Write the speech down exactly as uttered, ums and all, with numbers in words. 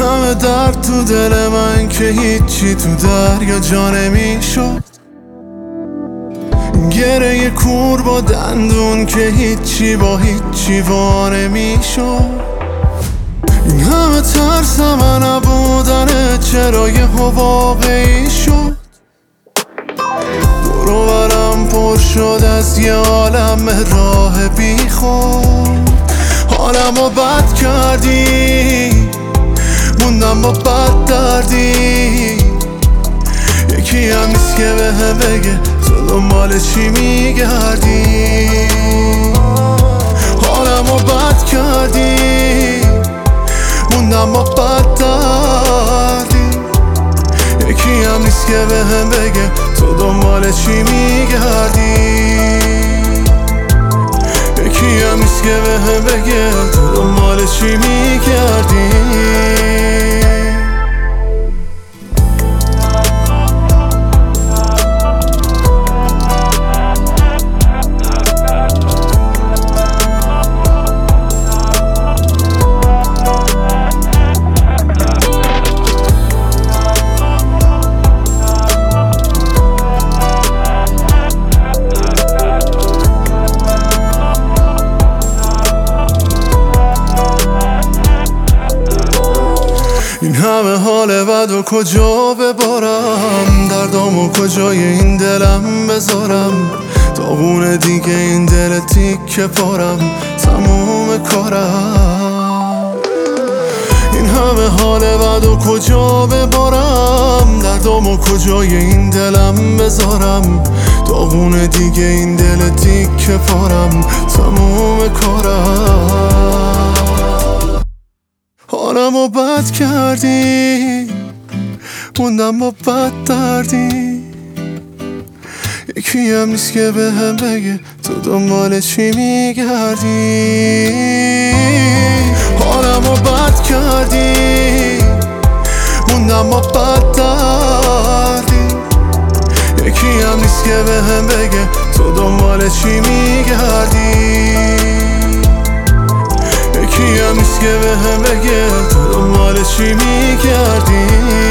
همه درد تو دل من که هیچی تو دریا جا نمیشد، گره کور با دندون که هیچی با هیچی وا نمیشد. این همه ترس من نبودنه چرا یه واقعی شد. برو برم پر شد از یه عالم راه بی خود. حالمو بد کردی موندم با بد دردی. یکی هم نیست که بهم بگه تو دنبال چی میگردی. حالمو بد کردی موندم با بد دردی. یکی هم نیست که بهم بگه تو دنبال چی میگردی. یکی هم نیست که بهم بگه تو دنبال چی میگردی. این همه حال بد و کجا ببارم، دردامو کجای این دلم بذارم. داغون دیگه این دل تیکه پارم تموم کارم. این همه حال بد و کجا ببارم، دردامو کجای این دلم بذارم. داغون دیگه این دل تیکه پارم تموم کارم. حالمو بد کردی موندم با بد دردی. یکی هم نیست که بهم بگه تو دنبال چی میگردی. حالمو بد کردی موندم با بد دردی. یکی هم نیست که بهم بگه تو دنبال چی میگردی. یکی هم نیست که بهم بگه تو دنبال چی میگردی.